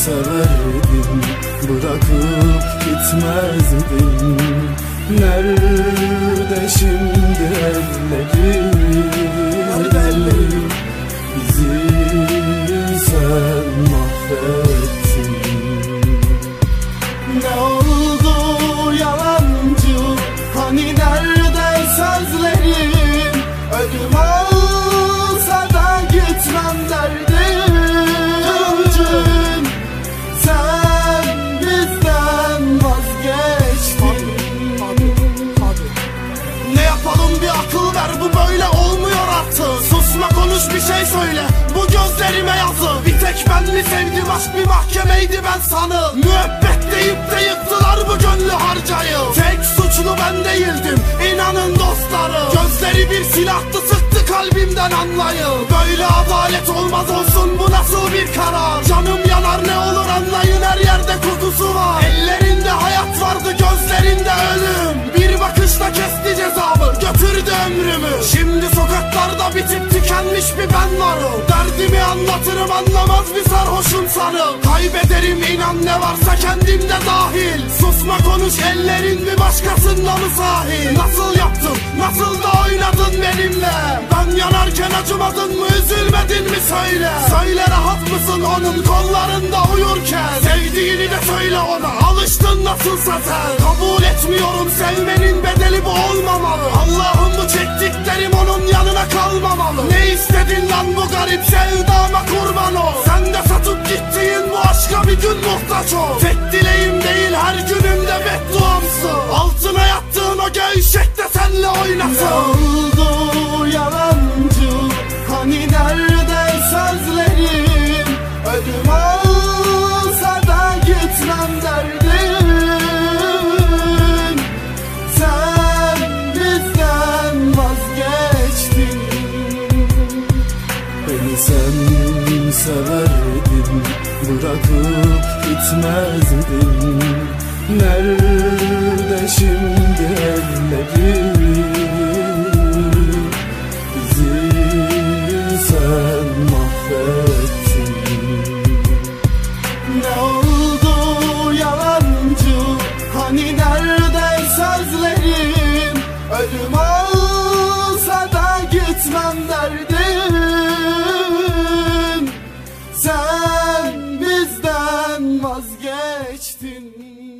severdim, bırakıp gitmezdim. Nerede şimdi ellerim? Bizi sen mahvettin. Ne oldu yalancı? Hani nerede sözlerim? Ölüm olsa da gitmem derdim. Sen bizden vazgeçtin. Ne yapalım, bir akıl ver, bu böyle olmuyor artık. Susma, konuş, bir şey söyle, bu gözlerime yazı. Bir tek ben mi sevdim, aşk bir mahkemeydi ben sanı. Müebbet deyip de yıktılar bu gönlü harcayıp. Tek suçlu ben değildim, inanın dostları. Gözleri bir silahtı, sıktı kalbimden anlayın. Böyle adalet olmaz olsun, bu nasıl bir karar? Canım yanar, ne olur anlayın, her yerde kutusu var. Ellerinde hayat vardı, gözlerinde ölüm. Bir bakışla kesti cezamı, götürdü ömrümü. Şimdi sokaklarda bitip tükenmiş bir ben varım. Derdimi anlatırım, anlamaz bir sarhoşum sanım. Kaybederim inan, ne varsa kendimde dahil. Susma, konuş, ellerin mi başkasında mı sahil? Nasıl yaptın, nasıl da oynadın benimle? Ben yanarken acımadın mı, üzülmedin mi söyle? Söyle, rahat mısın onun kollarında uyurken? Sevdiğini de söyle ona, alıştın nasılsa sen. Kabul etmiyorum, sevmenin bedeli bu olmamalı. Allah'ım, bu çektiklerim onun yanına kalmamalı. Ne istedin lan bu garip sevdama, kurban ol. Sen de satıp gittiğin bu aşka bir gün muhtaç ol. Tek dileğim değil, her günümde bedduamsın. Altına yattığın o gevşek de senle oynasın. Ne oldu yalancı? Hani nerede sözlerim? Ölüm olsa da gitmem derdim. Sen bizden vazgeçtin. Beni sen severdin, bırakıp gitmezdin. Nerede şimdi ellerim? Bizi sen mahvettin. Ne oldu yalancı? Hani nerede sözlerim? Ölüm olsa da gitmem derdim. Sen bizden vazgeçtin.